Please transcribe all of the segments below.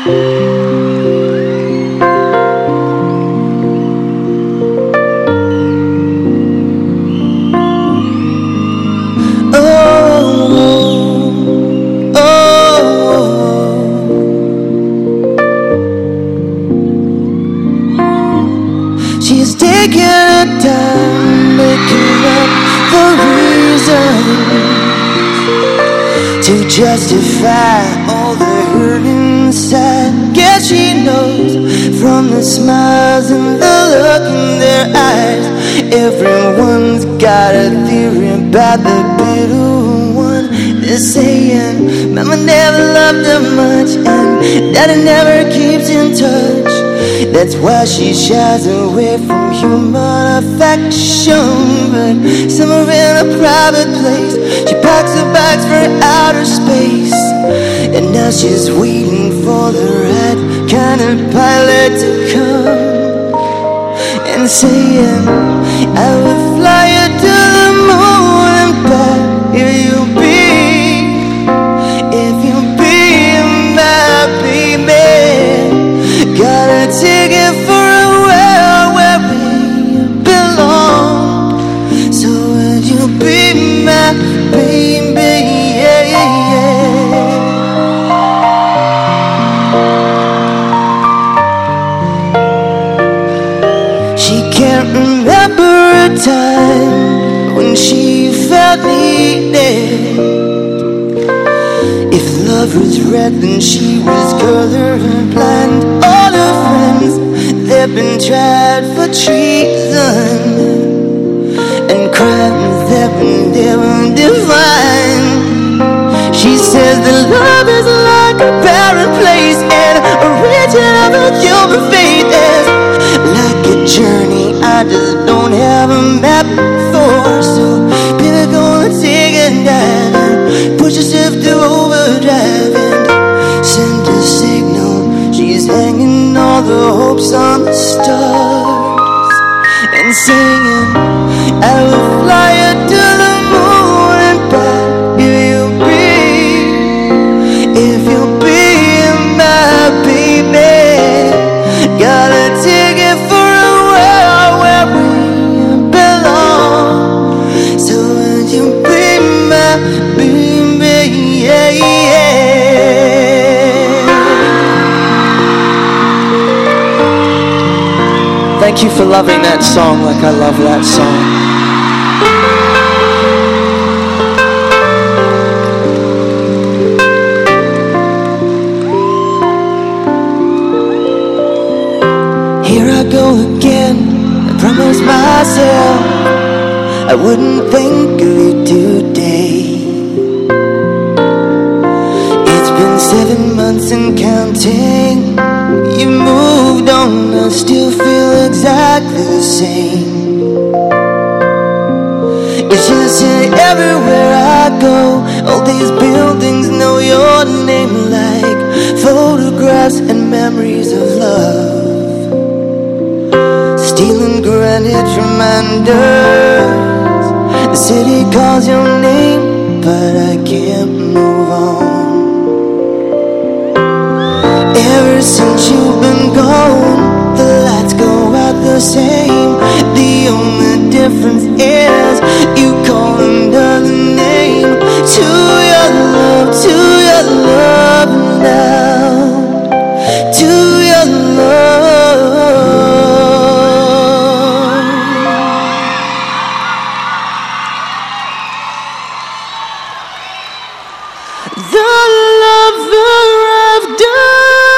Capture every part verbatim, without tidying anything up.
She's taking her time, making up the reasons to justify all the hurt inside. Guess she knows from the smiles and the look in their eyes. Everyone's got a theory about the bitter one. They're saying Mama never loved her much and Daddy never keeps in touch. That's why she shies away from human affection. But somewhere in a private place, she packs her bags for outer space. And now she's waiting for the right kind of pilot to come and saying, I will fly you to the moon and back if you'll be, if you'll be my baby. Got a ticket for a world where we belong. So would you be my baby? Yeah, yeah. She can't remember a time when she felt needed. If love was red, then she was colorblind. All her friends, they've been tried for treason and crimes that were never defined. She says that love is like a barren place and a region of a human fate is like a journey I just don't have a map for. So baby, gonna take a dive and push yourself to overdrive and send a signal. She's hanging all the hopes on the stars and singing, I will fly you to the moon and back if you'll be, if you'll be my baby. Got a ticket for a world where we belong. So would you be my baby? Yeah, yeah. Thank you for loving that song like I love that song. Here I go again, I promised myself I wouldn't think of you today. It's been seven months and counting. You moved on, I still feel exactly the same. It's just that everywhere I go, all these buildings know your name like photographs and memories of love. Stealing granite reminders. The city calls your name, but I can't move on. Ever since you've been gone, the lights go out the same. The only difference is you call another name. To your love, to your love now. To your love. The lover I've done.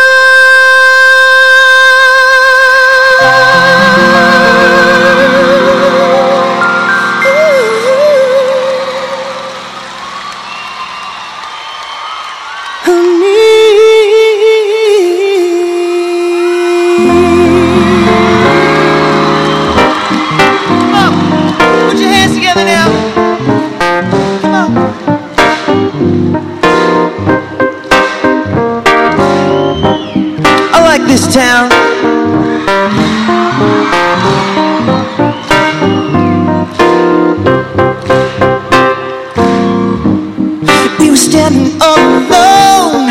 Put your hands together now. Come on. I like this town. We were standing all alone